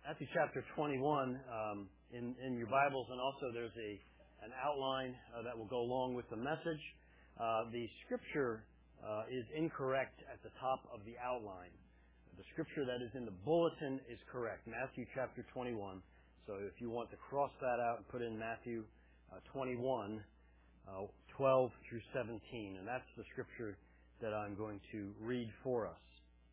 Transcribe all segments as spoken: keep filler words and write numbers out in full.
Matthew chapter twenty-one um, in, in your Bibles, and also there's a an outline uh, that will go along with the message. Uh, the scripture uh, is incorrect at the top of the outline. The scripture that is in the bulletin is correct, Matthew chapter twenty-one. So if you want to cross that out and put in Matthew uh, twenty-one, uh, twelve through seventeen, and that's the scripture that I'm going to read for us.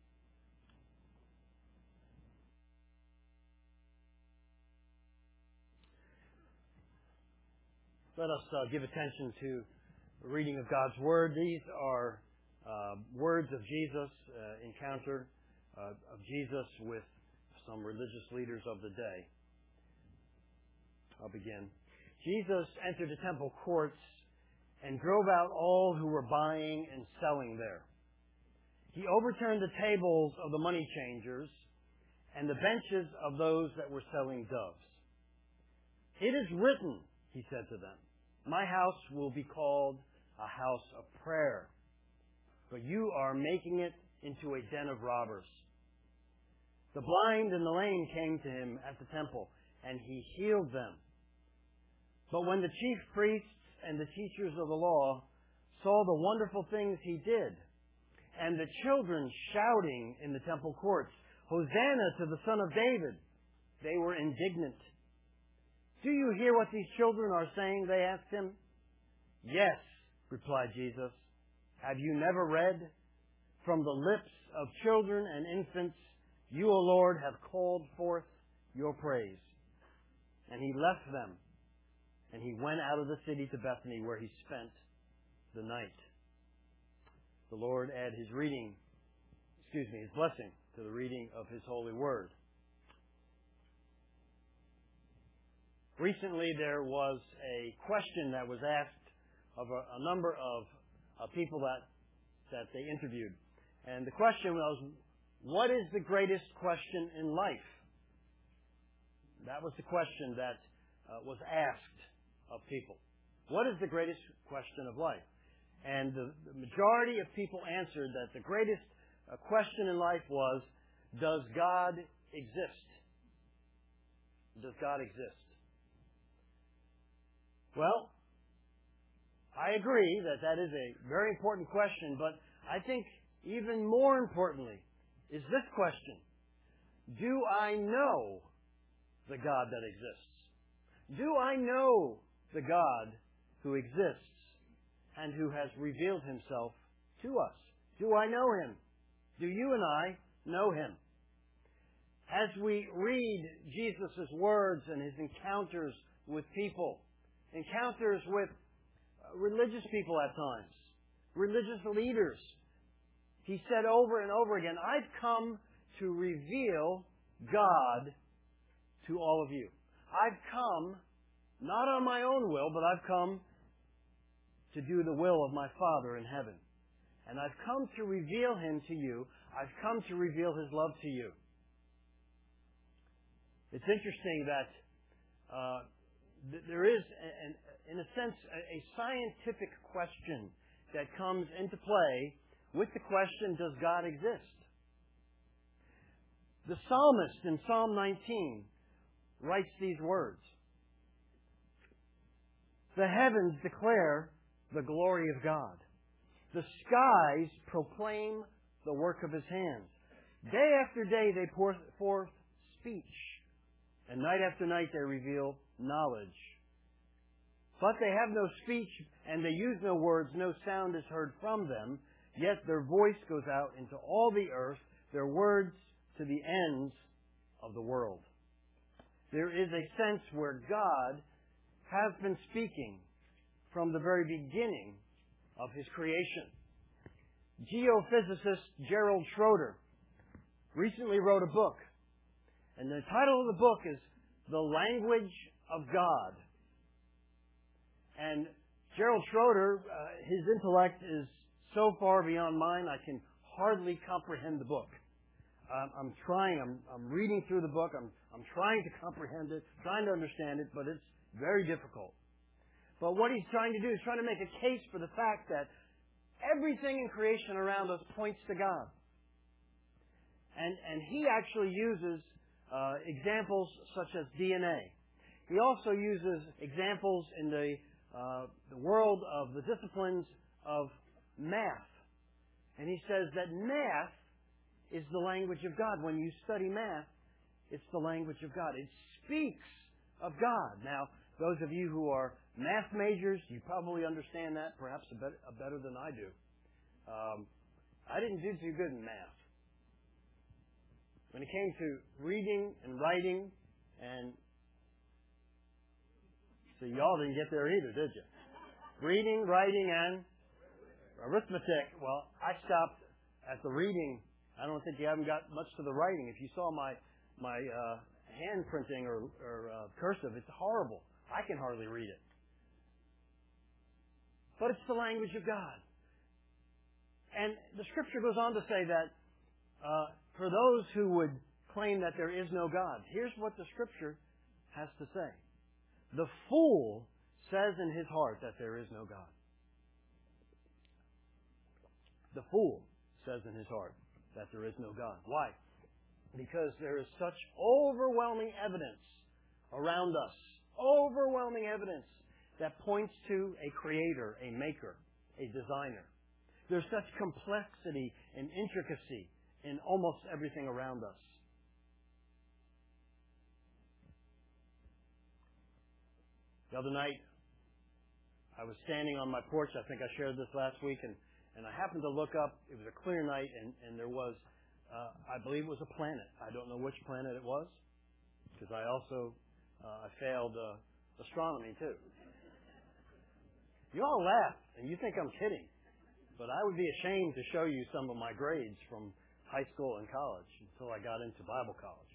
Let us uh, give attention to the reading of God's Word. These are uh, words of Jesus, uh, encounter uh, of Jesus with some religious leaders of the day. I'll begin. Jesus entered the temple courts and drove out all who were buying and selling there. He overturned the tables of the money changers and the benches of those that were selling doves. It is written, he said to them, "My house will be called a house of prayer, but you are making it into a den of robbers." The blind and the lame came to him at the temple, and he healed them. But when the chief priests and the teachers of the law saw the wonderful things he did, and the children shouting in the temple courts, "Hosanna to the Son of David," they were indignant. "Do you hear what these children are saying?" they asked him. "Yes," replied Jesus. "Have you never read, 'From the lips of children and infants, you, O Lord, have called forth your praise'?" And he left them, and he went out of the city to Bethany, where he spent the night. The Lord add his reading, excuse me, his blessing to the reading of his holy word. Recently, there was a question that was asked of a, a number of uh, people that that they interviewed. And the question was, what is the greatest question in life? That was the question that uh, was asked of people. What is the greatest question of life? And the, the majority of people answered that the greatest uh, question in life was, does God exist? Does God exist? Well, I agree that that is a very important question, but I think even more importantly is this question. Do I know the God that exists? Do I know the God who exists and who has revealed himself to us? Do I know him? Do you and I know him? As we read Jesus' words and his encounters with people, encounters with religious people at times, religious leaders, he said over and over again, "I've come to reveal God to all of you. I've come not on my own will, but I've come to do the will of my Father in heaven. And I've come to reveal him to you. I've come to reveal his love to you." It's interesting that uh, there is, an, in a sense, a scientific question that comes into play with the question, does God exist? The psalmist in Psalm nineteen writes these words, "The heavens declare the glory of God. The skies proclaim the work of his hands. Day after day they pour forth speech, and night after night they reveal knowledge. But they have no speech, and they use no words. No sound is heard from them. Yet their voice goes out into all the earth, their words to the ends of the world." There is a sense where God has been speaking from the very beginning of his creation. Geophysicist Gerald Schroeder recently wrote a book, and the title of the book is "The Language of God." And Gerald Schroeder, uh, his intellect is so far beyond mine, I can hardly comprehend the book. Um, I'm trying, I'm, I'm reading through the book, I'm, I'm trying to comprehend it, trying to understand it, but it's very difficult. But what he's trying to do is trying to make a case for the fact that everything in creation around us points to God. And, and he actually uses uh, examples such as D N A. He also uses examples in the, uh, the world of the disciplines of math. And he says that math is the language of God. When you study math, it's the language of God. It speaks of God. Now, those of you who are math majors, you probably understand that perhaps a better, a better than I do. Um, I didn't do too good in math. When it came to reading and writing, and so y'all didn't get there either, did you? Reading, writing, and arithmetic. Well, I stopped at the reading. I don't think you haven't got much to the writing. If you saw my my uh, hand printing or, or uh, cursive, it's horrible. I can hardly read it. But it's the language of God. And the Scripture goes on to say that uh, for those who would claim that there is no God, here's what the Scripture has to say. The fool says in his heart that there is no God. The fool says in his heart that there is no God. Why? Because there is such overwhelming evidence around us, overwhelming evidence that points to a creator, a maker, a designer. There's such complexity and intricacy in almost everything around us. The other night, I was standing on my porch. I think I shared this last week, and, and I happened to look up. It was a clear night, and, and there was, uh, I believe it was a planet. I don't know which planet it was, because I also uh, I failed uh, astronomy too. You all laugh, and you think I'm kidding, but I would be ashamed to show you some of my grades from high school and college until I got into Bible college.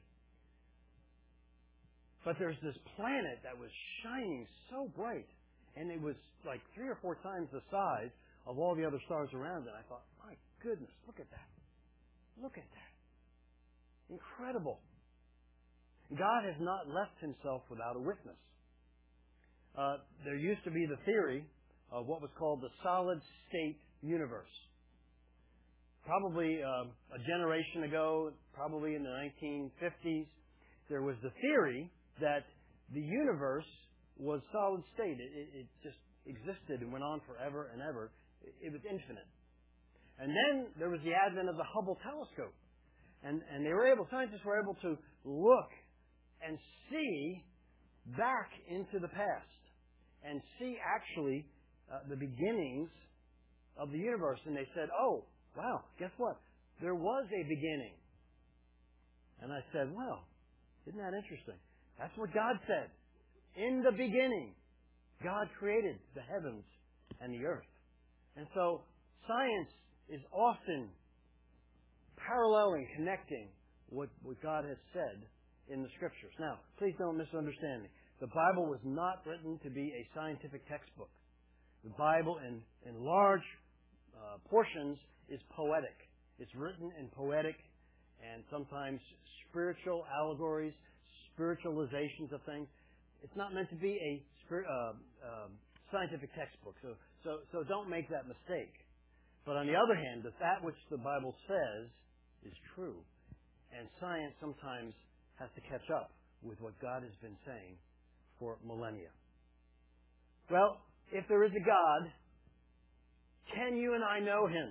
But there's this planet that was shining so bright, and it was like three or four times the size of all the other stars around it. I thought, my goodness, look at that. Look at that. Incredible. God has not left himself without a witness. Uh, there used to be the theory of what was called the solid state universe. Probably uh, a generation ago, probably in the nineteen fifties, there was the theory that the universe was solid state. It, it, it just existed and went on forever and ever. It, it was infinite. And then there was the advent of the Hubble telescope. And, and they were able, scientists were able to look and see back into the past and see actually uh, the beginnings of the universe. And they said, oh, wow, guess what? There was a beginning. And I said, well, isn't that interesting? That's what God said. In the beginning, God created the heavens and the earth. And so science is often paralleling, connecting what, what God has said in the Scriptures. Now, please don't misunderstand me. The Bible was not written to be a scientific textbook. The Bible, in, in large uh, portions, is poetic. It's written in poetic and sometimes spiritual allegories, spiritualizations of things. It's not meant to be a uh, uh, scientific textbook, so, so, so don't make that mistake. But on the other hand, that that which the Bible says is true, and science sometimes has to catch up with what God has been saying for millennia. Well, if there is a God, can you and I know Him?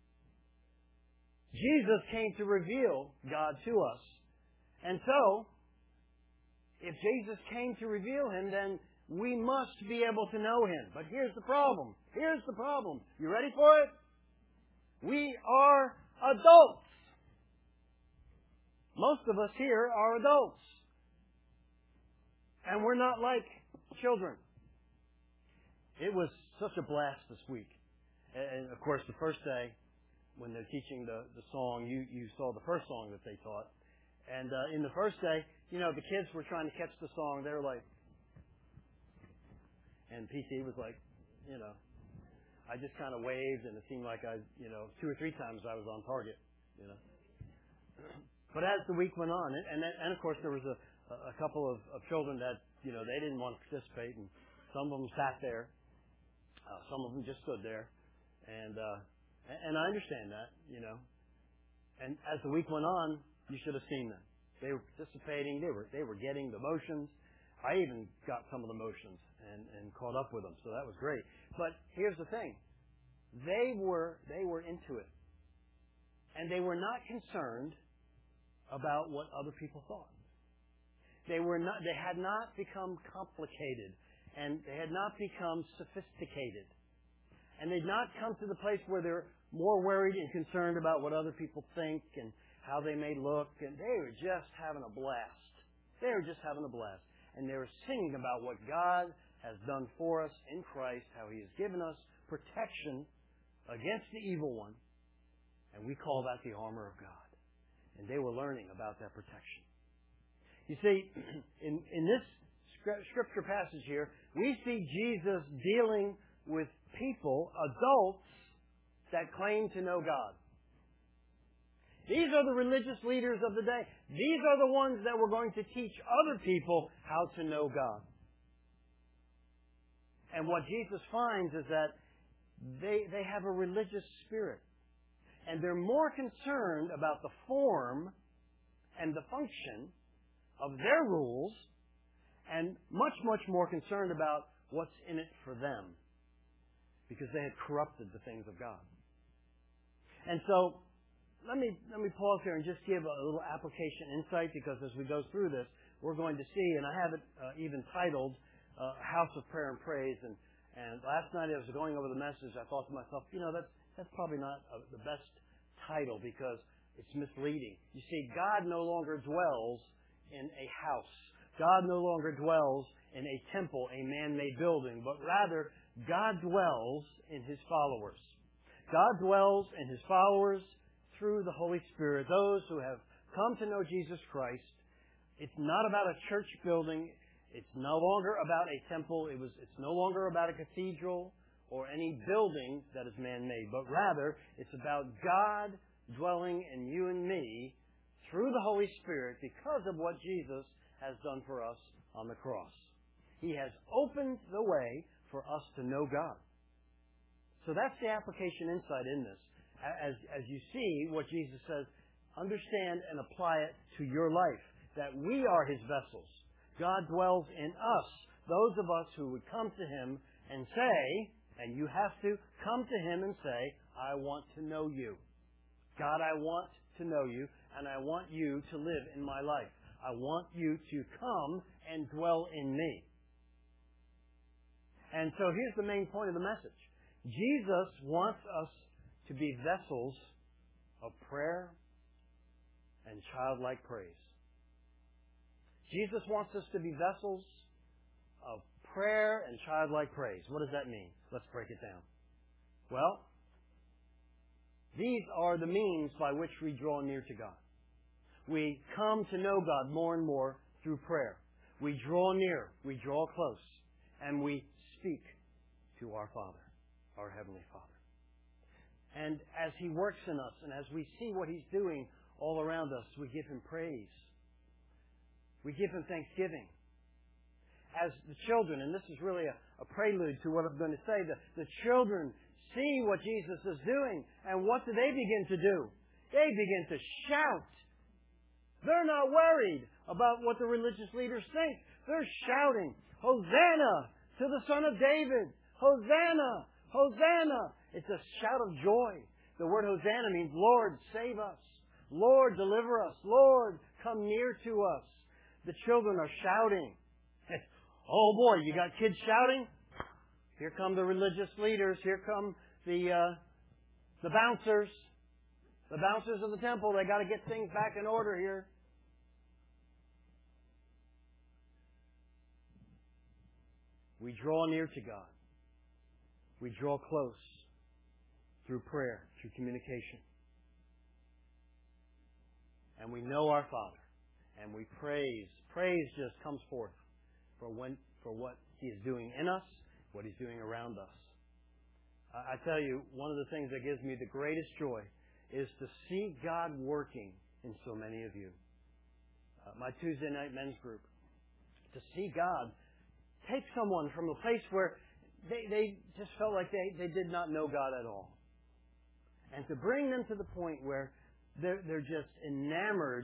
Jesus came to reveal God to us. And so, if Jesus came to reveal Him, then we must be able to know Him. But here's the problem. Here's the problem. You ready for it? We are adults. Most of us here are adults. And we're not like children. It was such a blast this week. And of course, the first day, when they're teaching the, the song, you, you saw the first song that they taught. And uh, in the first day, you know, the kids were trying to catch the song. They were like, and P T was like, you know, I just kind of waved, and it seemed like I, you know, two or three times I was on target, you know. But as the week went on, and and, and of course there was a, a couple of, of children that, you know, they didn't want to participate, and some of them sat there, uh, some of them just stood there, and uh, and I understand that, you know. And as the week went on, you should have seen them. They were participating. They were they were getting the motions. I even got some of the motions and, and caught up with them, so that was great. But here's the thing. They were they were into it. And they were not concerned about what other people thought. They were not they had not become complicated, and they had not become sophisticated. And they'd not come to the place where they're more worried and concerned about what other people think and how they may look. And they were just having a blast. They were just having a blast. And they were singing about what God has done for us in Christ, how He has given us protection against the evil one. And we call that the armor of God. And they were learning about that protection. You see, in, in this scripture passage here, we see Jesus dealing with people, adults, that claim to know God. These are the religious leaders of the day. These are the ones that were going to teach other people how to know God. And what Jesus finds is that they, they have a religious spirit. And they're more concerned about the form and the function of their rules and much, much more concerned about what's in it for them, because they had corrupted the things of God. And so, let me let me pause here and just give a little application insight, because as we go through this, we're going to see, and I have it uh, even titled, uh, House of Prayer and Praise. And, and last night as I was going over the message, I thought to myself, you know, that's, that's probably not uh, the best title, because it's misleading. You see, God no longer dwells in a house. God no longer dwells in a temple, a man-made building, but rather God dwells in His followers. God dwells in His followers through the Holy Spirit, those who have come to know Jesus Christ. It's not about a church building. It's no longer about a temple. It was, it's no longer about a cathedral or any building that is man-made, but rather it's about God dwelling in you and me through the Holy Spirit because of what Jesus has done for us on the cross. He has opened the way for us to know God. So that's the application insight in this. As, as you see what Jesus says, understand and apply it to your life, that we are His vessels. God dwells in us, those of us who would come to Him and say, and you have to come to Him and say, I want to know you. God, I want to know you, and I want you to live in my life. I want you to come and dwell in me. And so here's the main point of the message. Jesus wants us to be vessels of prayer and childlike praise. Jesus wants us to be vessels of prayer and childlike praise. What does that mean? Let's break it down. Well, these are the means by which we draw near to God. We come to know God more and more through prayer. We draw near, we draw close, and we speak to our Father, our Heavenly Father. And as He works in us, and as we see what He's doing all around us, we give Him praise. We give Him thanksgiving. As the children, and this is really a, a prelude to what I'm going to say, the, the children see what Jesus is doing, and what do they begin to do? They begin to shout. They're not worried about what the religious leaders think. They're shouting, Hosanna to the Son of David! Hosanna! Hosanna! It's a shout of joy. The word Hosanna means, Lord, save us. Lord, deliver us. Lord, come near to us. The children are shouting. Oh boy, you got kids shouting? Here come the religious leaders. Here come the uh, the bouncers. The bouncers of the temple. They got to get things back in order here. We draw near to God. We draw close through prayer, through communication. And we know our Father. And we praise. Praise just comes forth for when for what He is doing in us, what He's doing around us. I tell you, one of the things that gives me the greatest joy is to see God working in so many of you. Uh, my Tuesday night men's group. To see God take someone from a place where they, they just felt like they, they did not know God at all. And to bring them to the point where they're, they're just enamored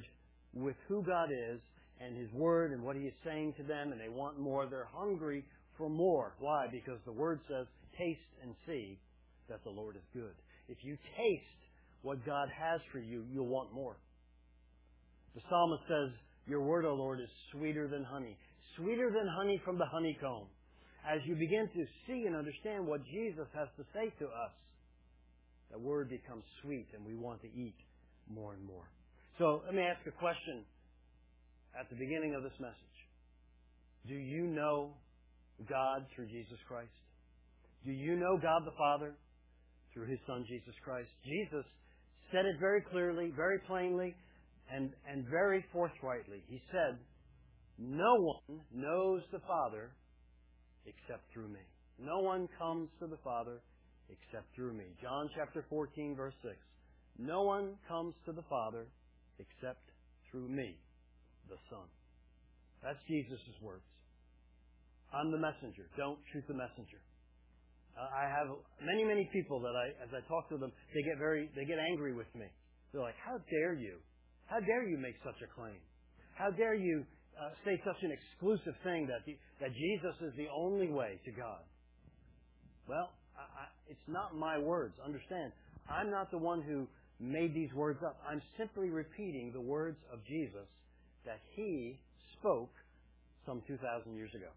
with who God is and His Word and what He is saying to them, and they want more. They're hungry for more. Why? Because the Word says, taste and see that the Lord is good. If you taste what God has for you, you'll want more. The psalmist says, your Word, O Lord, is sweeter than honey. Sweeter than honey from the honeycomb. As you begin to see and understand what Jesus has to say to us, that Word becomes sweet and we want to eat more and more. So let me ask a question at the beginning of this message. Do you know God through Jesus Christ? Do you know God the Father through His Son Jesus Christ? Jesus said it very clearly, very plainly, and, and very forthrightly. He said, no one knows the Father except through me. No one comes to the Father except through me. John chapter fourteen, verse six. No one comes to the Father except through me, the Son. That's Jesus' words. I'm the messenger. Don't shoot the messenger. Uh, I have many, many people that I, as I talk to them, they get very, they get angry with me. They're like, how dare you? How dare you make such a claim? How dare you uh, say such an exclusive thing that the, that Jesus is the only way to God? Well, I, I, it's not my words. Understand, I'm not the one who made these words up. I'm simply repeating the words of Jesus that He spoke some two thousand years ago.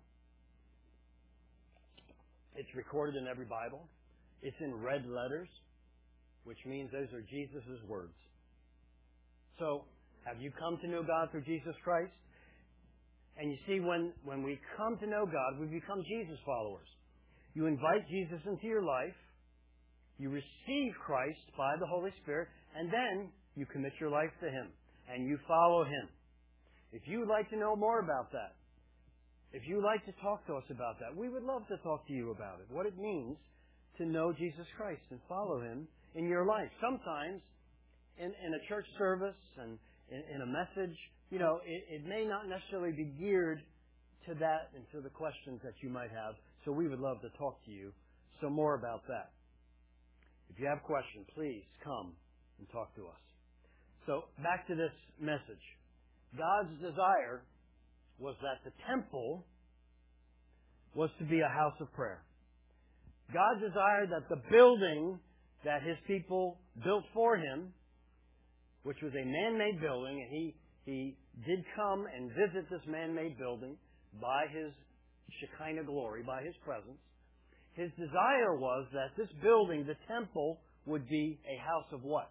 It's recorded in every Bible. It's in red letters, which means those are Jesus' words. So, have you come to know God through Jesus Christ? And you see, when, when we come to know God, we become Jesus followers. You invite Jesus into your life, you receive Christ by the Holy Spirit, and then you commit your life to Him, and you follow Him. If you would like to know more about that, if you would like to talk to us about that, we would love to talk to you about it. What it means to know Jesus Christ and follow Him in your life. Sometimes, in, in a church service and in, in a message, you know, it, it may not necessarily be geared to that and to the questions that you might have. So we would love to talk to you some more about that. If you have questions, please come and talk to us. So back to this message. God's desire was that the temple was to be a house of prayer. God desired that the building that His people built for Him, which was a man-made building, and He, he did come and visit this man-made building by His Shekinah glory, by His presence. His desire was that this building, the temple, would be a house of what?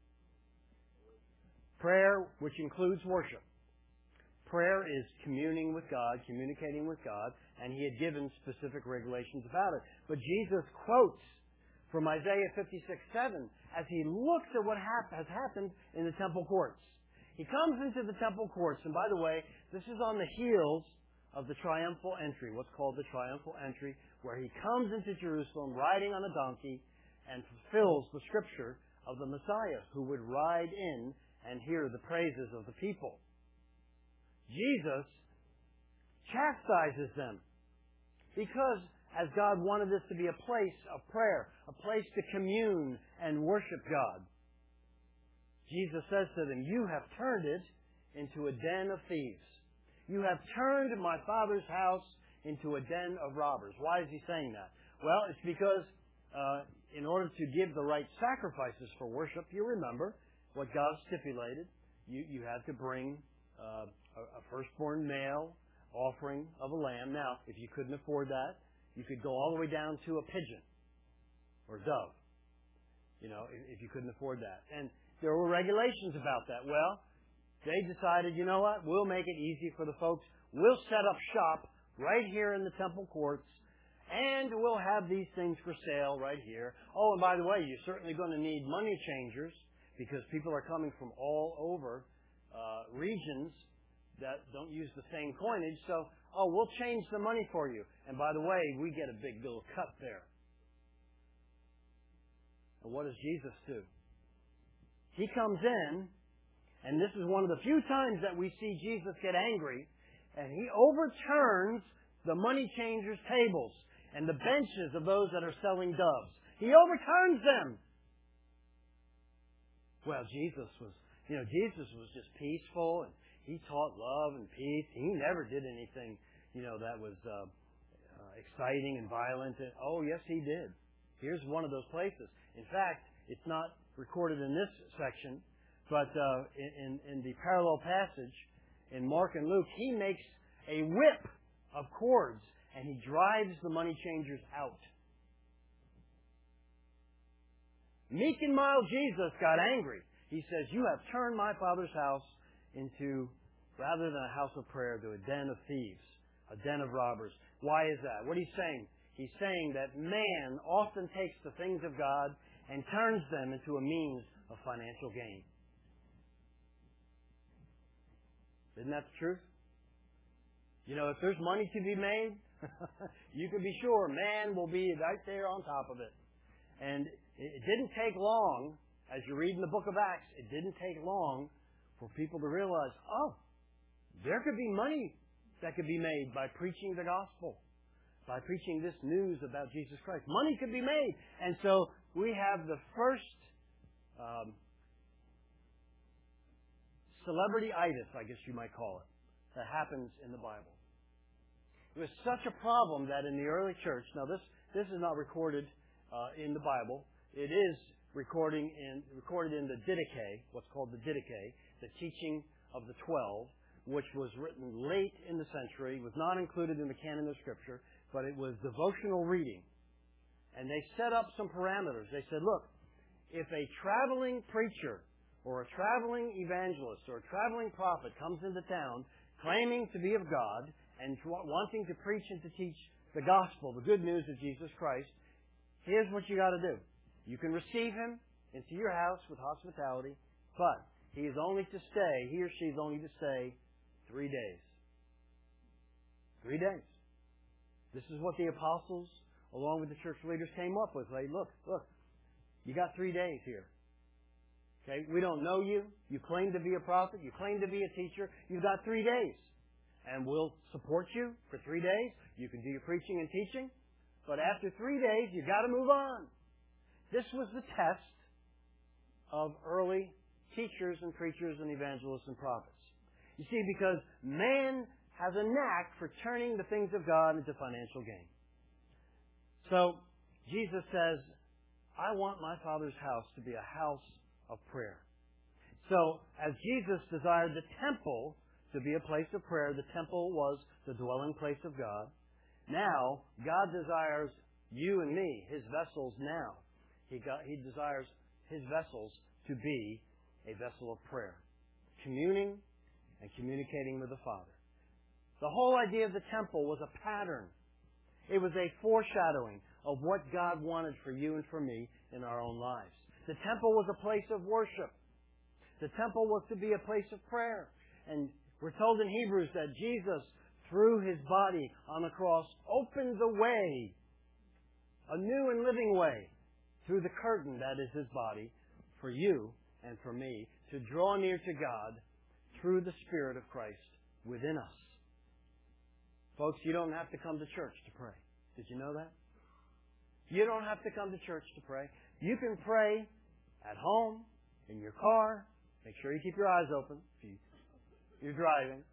Prayer, which includes worship. Prayer is communing with God, communicating with God, and He had given specific regulations about it. But Jesus quotes from Isaiah fifty-six seven as He looks at what hap- has happened in the temple courts. He comes into the temple courts, and by the way, this is on the heels of the triumphal entry, what's called the triumphal entry, where He comes into Jerusalem riding on a donkey and fulfills the scripture of the Messiah who would ride in and hear the praises of the people. Jesus chastises them because as God wanted this to be a place of prayer, a place to commune and worship God, Jesus says to them, you have turned it into a den of thieves. You have turned my Father's house into a den of robbers. Why is He saying that? Well, it's because uh, in order to give the right sacrifices for worship, you remember what God stipulated. You, you had to bring uh, a firstborn male offering of a lamb. Now, if you couldn't afford that, you could go all the way down to a pigeon or dove, you know, if, if you couldn't afford that. And there were regulations about that. Well, they decided, you know what, we'll make it easy for the folks. We'll set up shop right here in the temple courts, and we'll have these things for sale right here. Oh, and by the way, you're certainly going to need money changers because people are coming from all over uh, regions that don't use the same coinage, so, oh, we'll change the money for you. And by the way, we get a big little cut there. And what does Jesus do? He comes in, and this is one of the few times that we see Jesus get angry, and He overturns the money changers' tables and the benches of those that are selling doves. He overturns them. Well, Jesus was, You know, Jesus was just peaceful, and He taught love and peace. He never did anything, you know, that was uh, uh, exciting and violent. And, oh, yes, He did. Here's one of those places. In fact, it's not recorded in this section, but uh, in, in the parallel passage in Mark and Luke, He makes a whip of cords, and He drives the money changers out. Meek and mild Jesus got angry. He says, you have turned my Father's house into, rather than a house of prayer, to a den of thieves, a den of robbers. Why is that? What he's saying? He's saying that man often takes the things of God and turns them into a means of financial gain. Isn't that the truth? You know, if there's money to be made, you can be sure man will be right there on top of it. And it didn't take long, as you read in the book of Acts, it didn't take long for people to realize, oh, there could be money that could be made by preaching the gospel, by preaching this news about Jesus Christ. Money could be made. And so we have the first um, celebrity-itis, I guess you might call it, that happens in the Bible. It was such a problem that in the early church, now this, this is not recorded uh, in the Bible. It is recording in, recorded in the Didache, what's called the Didache, the teaching of the Twelve, which was written late in the century, was not included in the canon of Scripture, but it was devotional reading. And they set up some parameters. They said, look, if a traveling preacher or a traveling evangelist or a traveling prophet comes into town claiming to be of God and wanting to preach and to teach the gospel, the good news of Jesus Christ, here's what you got to do. You can receive him into your house with hospitality, but he is only to stay, he or she is only to stay three days. Three days. This is what the apostles, along with the church leaders, came up with. Like, look, look, you got three days here. Okay, we don't know you. You claim to be a prophet. You claim to be a teacher. You've got three days. And we'll support you for three days. You can do your preaching and teaching. But after three days, you've got to move on. This was the test of early teachers and preachers and evangelists and prophets. You see, because man has a knack for turning the things of God into financial gain. So, Jesus says, I want my Father's house to be a house of prayer. So, as Jesus desired the temple to be a place of prayer, the temple was the dwelling place of God. Now, God desires you and me, His vessels now. He, got, he desires His vessels to be a vessel of prayer, communing and communicating with the Father. The whole idea of the temple was a pattern. It was a foreshadowing of what God wanted for you and for me in our own lives. The temple was a place of worship. The temple was to be a place of prayer. And we're told in Hebrews that Jesus, through His body on the cross, opened the way, a new and living way, through the curtain that is His body, for you and for me, to draw near to God through the Spirit of Christ within us. Folks, you don't have to come to church to pray. Did you know that? You don't have to come to church to pray. You can pray at home, in your car. Make sure you keep your eyes open if you, you're driving.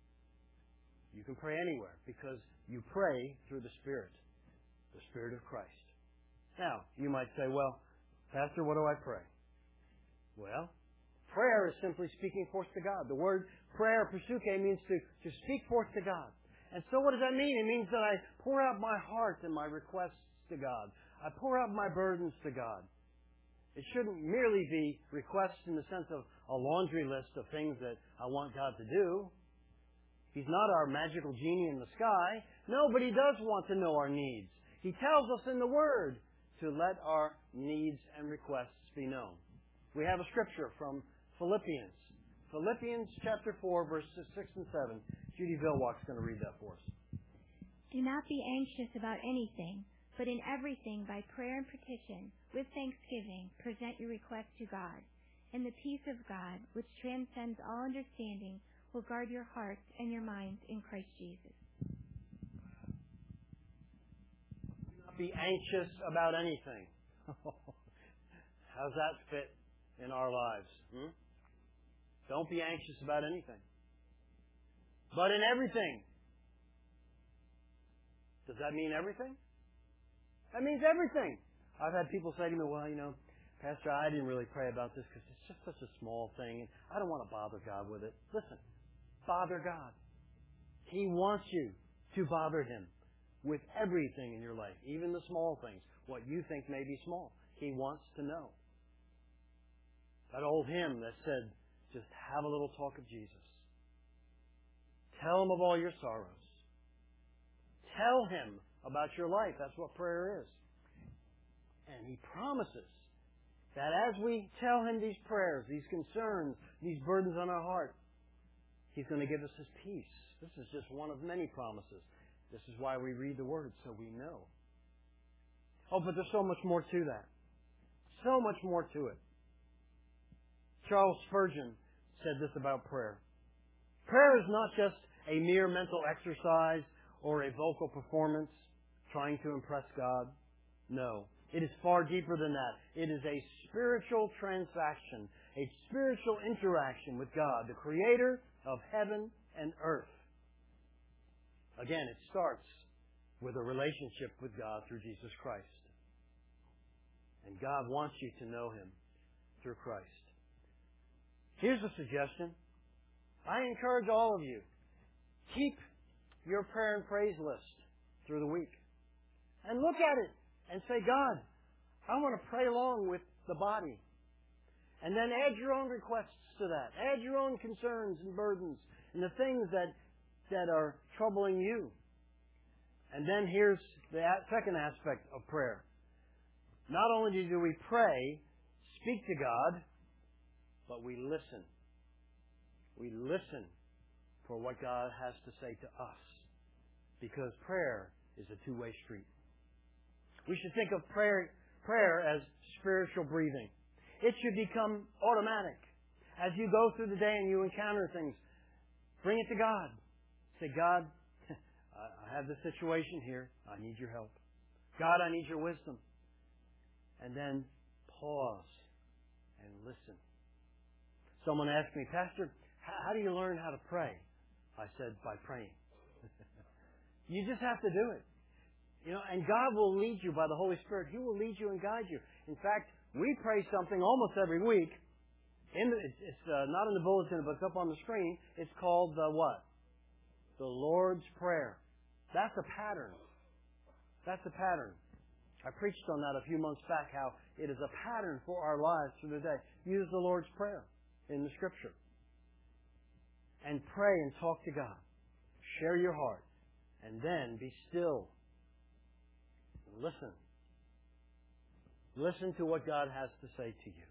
You can pray anywhere because you pray through the Spirit, the Spirit of Christ. Now, you might say, well, Pastor, what do I pray? Well, prayer is simply speaking forth to God. The word prayer, psuke, means to, to speak forth to God. And so what does that mean? It means that I pour out my heart and my requests to God. I pour out my burdens to God. It shouldn't merely be requests in the sense of a laundry list of things that I want God to do. He's not our magical genie in the sky. No, but He does want to know our needs. He tells us in the Word to let our needs and requests be known. We have a scripture from Philippians. Philippians chapter four, verses six and seven. Judy Vilwalk's going to read that for us. Do not be anxious about anything, but in everything by prayer and petition, with thanksgiving, present your requests to God. And the peace of God, which transcends all understanding, will guard your hearts and your minds in Christ Jesus. Do not be anxious about anything. How's that fit in our lives? Hmm? Don't be anxious about anything. But in everything. Does that mean everything? That means everything. I've had people say to me, well, you know, Pastor, I didn't really pray about this because it's just such a small thing, and I don't want to bother God with it. Listen, bother God. He wants you to bother Him with everything in your life, even the small things, what you think may be small. He wants to know. That old hymn that said, just have a little talk of Jesus. Tell Him of all your sorrows. Tell Him about your life. That's what prayer is. And He promises that as we tell Him these prayers, these concerns, these burdens on our heart, He's going to give us His peace. This is just one of many promises. This is why we read the Word, so we know. Oh, but there's so much more to that. So much more to it. Charles Spurgeon said this about prayer. Prayer is not just a mere mental exercise or a vocal performance trying to impress God. No. It is far deeper than that. It is a spiritual transaction, a spiritual interaction with God, the Creator of heaven and earth. Again, it starts with a relationship with God through Jesus Christ. And God wants you to know Him through Christ. Here's a suggestion. I encourage all of you, keep your prayer and praise list through the week. And look at it and say, God, I want to pray along with the body. And then add your own requests to that. Add your own concerns and burdens and the things that, that are troubling you. And then here's the second aspect of prayer. Not only do we pray, speak to God, but we listen. We listen for what God has to say to us. Because prayer is a two-way street. We should think of prayer, prayer as spiritual breathing. It should become automatic. As you go through the day and you encounter things, bring it to God. Say, God, I have this situation here. I need your help. God, I need your wisdom. And then pause and listen. Someone asked me, Pastor, how do you learn how to pray? I said, by praying. You just have to do it. You know, and God will lead you by the Holy Spirit. He will lead you and guide you. In fact, we pray something almost every week. In the, it's uh, not in the bulletin, but it's up on the screen. It's called the what? The Lord's Prayer. That's a pattern. That's a pattern. I preached on that a few months back, how it is a pattern for our lives through the day. Use the Lord's Prayer in the Scripture. And pray and talk to God. Share your heart. And then be still. Listen. Listen to what God has to say to you.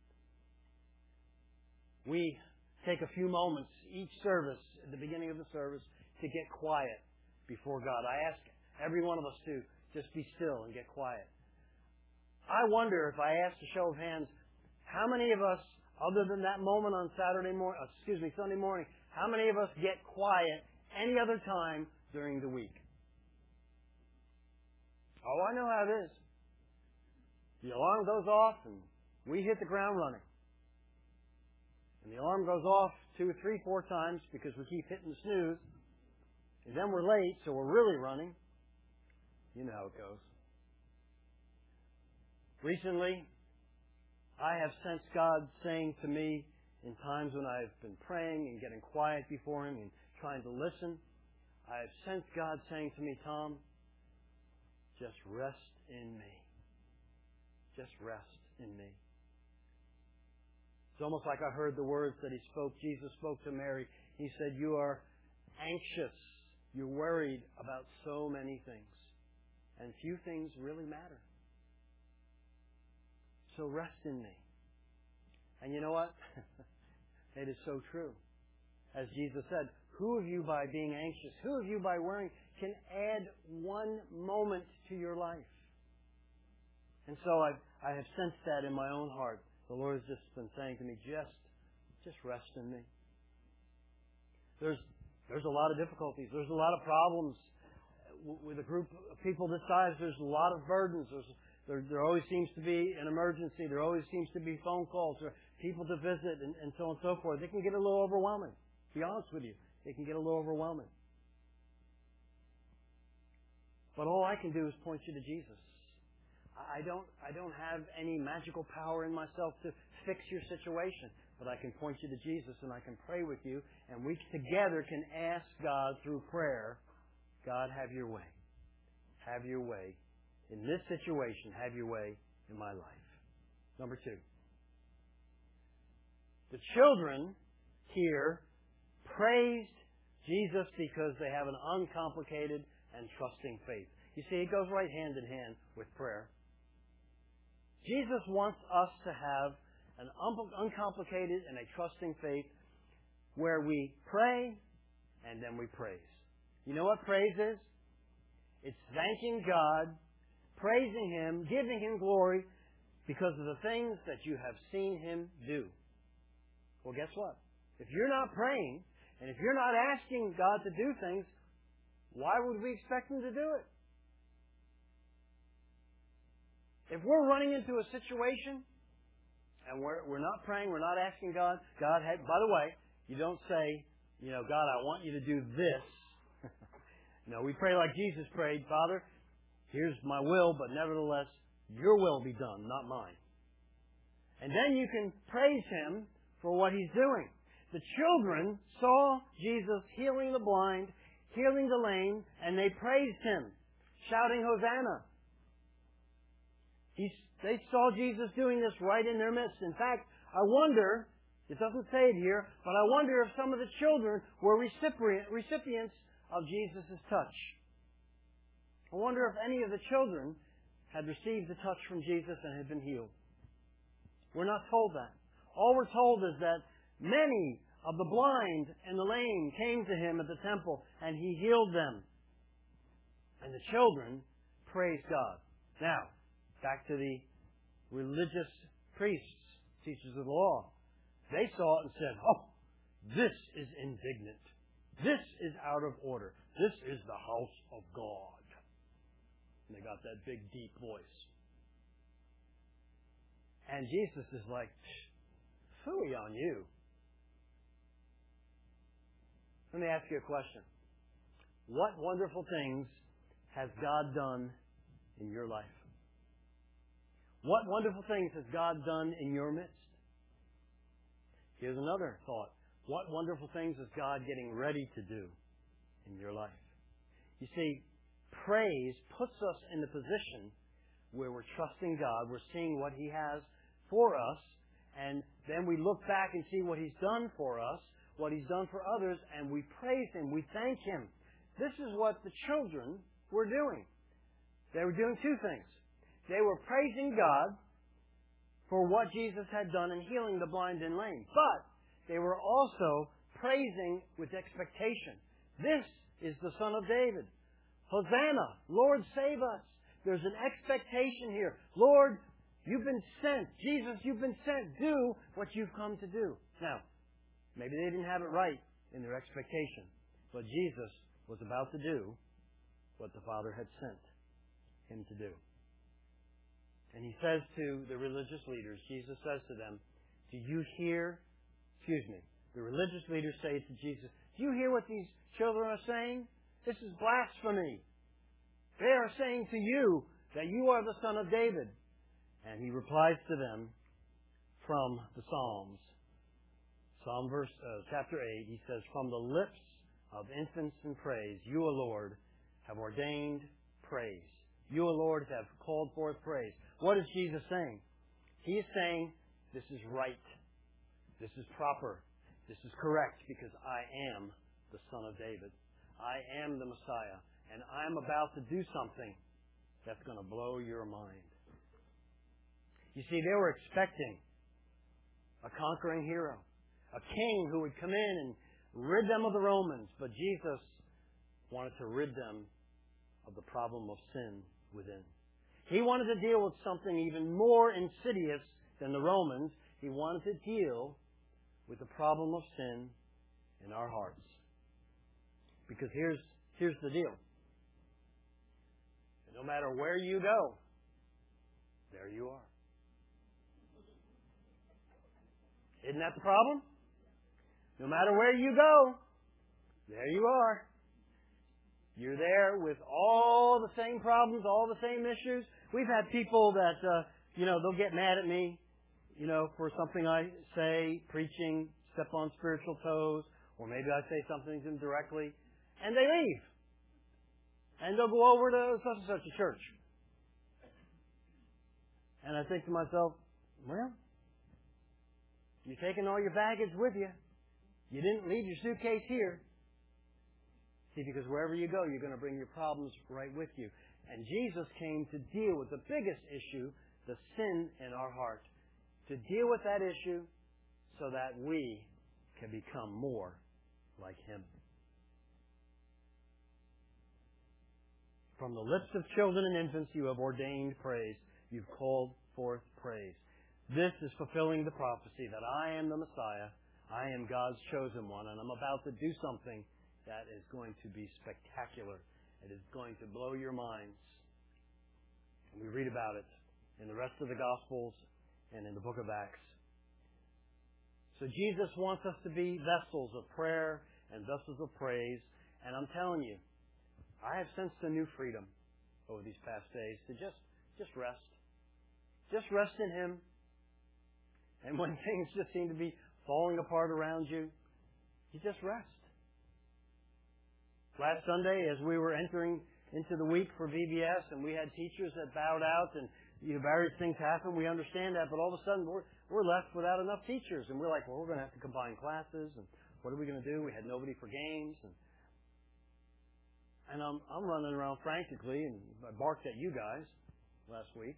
We take a few moments each service, at the beginning of the service, to get quiet before God. I ask every one of us to just be still and get quiet. I wonder if I asked a show of hands, how many of us, other than that moment on Saturday morning, excuse me, Sunday morning, how many of us get quiet any other time during the week? Oh, I know how it is. The alarm goes off and we hit the ground running. And the alarm goes off two, three, four times because we keep hitting the snooze. And then we're late, so we're really running. You know how it goes. Recently, I have sensed God saying to me in times when I've been praying and getting quiet before Him and trying to listen, I have sensed God saying to me, Tom, just rest in me. Just rest in me. It's almost like I heard the words that He spoke. Jesus spoke to Mary. He said, you are anxious. You're worried about so many things. And few things really matter. So rest in me. And you know what? It is so true. As Jesus said, who of you by being anxious, who of you by worrying can add one moment to your life? And so I've, I have sensed that in my own heart. The Lord has just been saying to me, just, just rest in me. There's, there's a lot of difficulties. There's a lot of problems. With a group of people this size, there's a lot of burdens. There's, there, there always seems to be an emergency. There always seems to be phone calls. There, people to visit, and, and so on and so forth. It can get a little overwhelming. To be honest with you, it can get a little overwhelming. But all I can do is point you to Jesus. I don't, I don't have any magical power in myself to fix your situation, but I can point you to Jesus and I can pray with you, and we together can ask God through prayer, God, have your way. Have your way in this situation. Have your way in my life. Number two. The children here praised Jesus because they have an uncomplicated and trusting faith. You see, it goes right hand in hand with prayer. Jesus wants us to have an uncomplicated and a trusting faith where we pray and then we praise. You know what praise is? It's thanking God, praising Him, giving Him glory because of the things that you have seen Him do. Well, guess what? If you're not praying, and if you're not asking God to do things, why would we expect Him to do it? If we're running into a situation, and we're, we're not praying, we're not asking God, God, hey, by the way, you don't say, you know, God, I want you to do this. No, we pray like Jesus prayed, Father, here's my will, but nevertheless, your will be done, not mine. And then you can praise Him for what He's doing. The children saw Jesus healing the blind, healing the lame, and they praised Him, shouting, Hosanna. He's, they saw Jesus doing this right in their midst. In fact, I wonder, it doesn't say it here, but I wonder if some of the children were recipient, recipients of Jesus' touch. I wonder if any of the children had received the touch from Jesus and had been healed. We're not told that. All we're told is that many of the blind and the lame came to Him at the temple and He healed them. And the children praised God. Now, back to the religious priests, teachers of the law. They saw it and said, oh, this is indignant. This is out of order. This is the house of God. And they got that big, deep voice. And Jesus is like, phooey on you. Let me ask you a question. What wonderful things has God done in your life? What wonderful things has God done in your midst? Here's another thought. What wonderful things is God getting ready to do in your life? You see, praise puts us in the position where we're trusting God, we're seeing what He has for us, and then we look back and see what He's done for us, what He's done for others, and we praise Him, we thank Him. This is what the children were doing. They were doing two things. They were praising God for what Jesus had done in healing the blind and lame. But they were also praising with expectation. This is the Son of David. Hosanna, Lord, save us. There's an expectation here. Lord, you've been sent. Jesus, you've been sent. Do what you've come to do. Now, maybe they didn't have it right in their expectation, but Jesus was about to do what the Father had sent Him to do. And He says to the religious leaders, Jesus says to them, do you hear, excuse me, the religious leaders say to Jesus, do you hear what these children are saying? This is blasphemy. They are saying to you that you are the Son of David. And He replies to them from the Psalms. Psalm verse, uh, chapter eight, He says, from the lips of infants in praise, you, O Lord, have ordained praise. You, O Lord, have called forth praise. What is Jesus saying? He is saying, this is right. This is proper. This is correct because I am the Son of David. I am the Messiah. And I'm about to do something that's going to blow your mind. You see, they were expecting a conquering hero, a king who would come in and rid them of the Romans. But Jesus wanted to rid them of the problem of sin within. He wanted to deal with something even more insidious than the Romans. He wanted to deal with the problem of sin in our hearts. Because here's, here's the deal. No matter where you go, there you are. Isn't that the problem? No matter where you go, there you are. You're there with all the same problems, all the same issues. We've had people that, uh, you know, they'll get mad at me, you know, for something I say, preaching, step on spiritual toes, or maybe I say something to them directly, and they leave. And they'll go over to such and such a church. And I think to myself, well, you're taking all your baggage with you. You didn't leave your suitcase here. See, because wherever you go, you're going to bring your problems right with you. And Jesus came to deal with the biggest issue, the sin in our heart. To deal with that issue so that we can become more like Him. From the lips of children and infants you have ordained praise. You've called forth praise. This is fulfilling the prophecy that I am the Messiah. I am God's chosen one, and I'm about to do something that is going to be spectacular. It is going to blow your minds. And we read about it in the rest of the Gospels and in the book of Acts. So Jesus wants us to be vessels of prayer and vessels of praise. And I'm telling you, I have sensed a new freedom over these past days to just, just rest. Just rest in Him. And when things just seem to be falling apart around you, you just rest. Last Sunday, as we were entering into the week for V B S, and we had teachers that bowed out, and you know, various things happen, we understand that, but all of a sudden we're, we're left without enough teachers, and we're like, well, we're going to have to combine classes, and what are we going to do? We had nobody for games, and and I'm, I'm running around frantically, and I barked at you guys last week.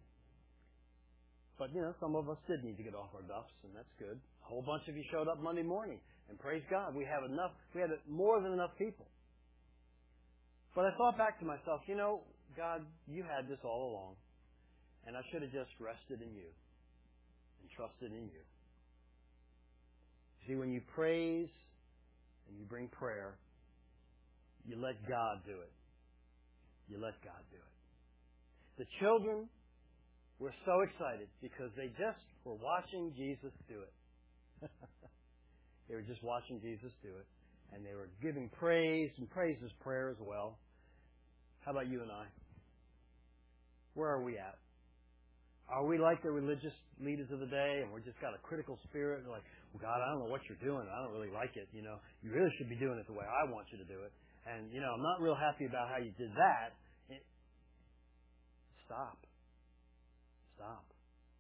But, you know, some of us did need to get off our duffs, and that's good. A whole bunch of you showed up Monday morning, and praise God, we have enough, we had more than enough people. But I thought back to myself, you know, God, you had this all along, and I should have just rested in you and trusted in you. See, when you praise and you bring prayer, you let God do it. You let God do it. The children were so excited because they just were watching Jesus do it. They were just watching Jesus do it. And they were giving praise, and praise is prayer as well. How about you and I? Where are we at? Are we like the religious leaders of the day, and we're just got a critical spirit, and like, well, God, I don't know what you're doing. I don't really like it. You know, you really should be doing it the way I want you to do it. And, you know, I'm not real happy about how you did that. It, stop. Stop.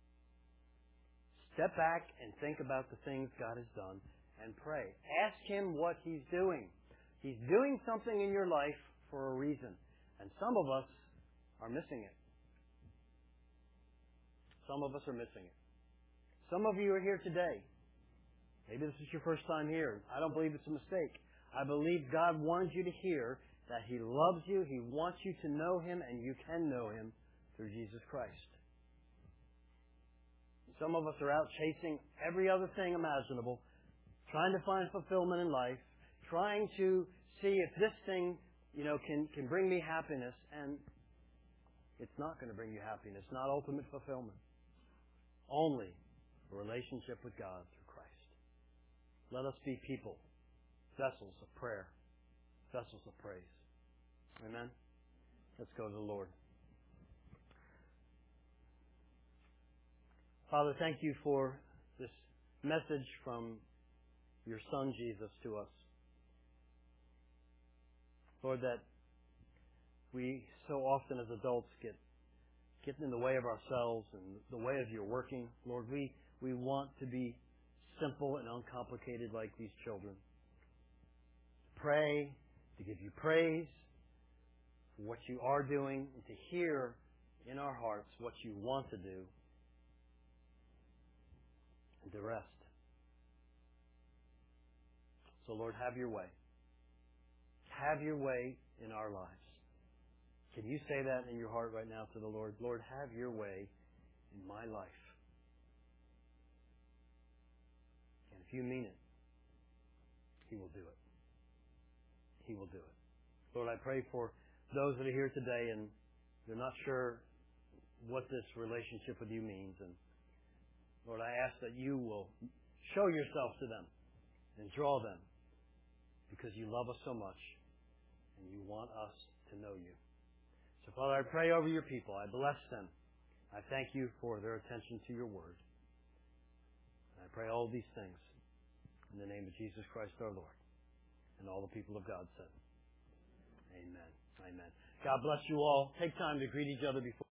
Step back and think about the things God has done and pray. Ask Him what He's doing. He's doing something in your life for a reason. And some of us are missing it. Some of us are missing it. Some of you are here today. Maybe this is your first time here. I don't believe it's a mistake. I believe God wanted you to hear that He loves you, He wants you to know Him, and you can know Him through Jesus Christ. Some of us are out chasing every other thing imaginable, trying to find fulfillment in life, trying to see if this thing, you know, can, can bring me happiness, and it's not going to bring you happiness, not ultimate fulfillment. Only a relationship with God through Christ. Let us be people, vessels of prayer, vessels of praise. Amen? Let's go to the Lord. Father, thank you for this message from your Son, Jesus, to us. Lord, that we so often as adults get get in the way of ourselves and the way of your working. Lord, we, we want to be simple and uncomplicated like these children. To pray, to give you praise for what you are doing, and to hear in our hearts what you want to do, and to rest. So, Lord, have your way. Have your way in our lives. Can you say that in your heart right now to the Lord? Lord, have your way in my life. And if you mean it, He will do it. He will do it. Lord, I pray for those that are here today and they're not sure what this relationship with you means. And Lord, I ask that you will show yourself to them and draw them because you love us so much and you want us to know you. So, Father, I pray over your people. I bless them. I thank you for their attention to your word. And I pray all these things in the name of Jesus Christ our Lord. And all the people of God said, amen. Amen. God bless you all. Take time to greet each other before.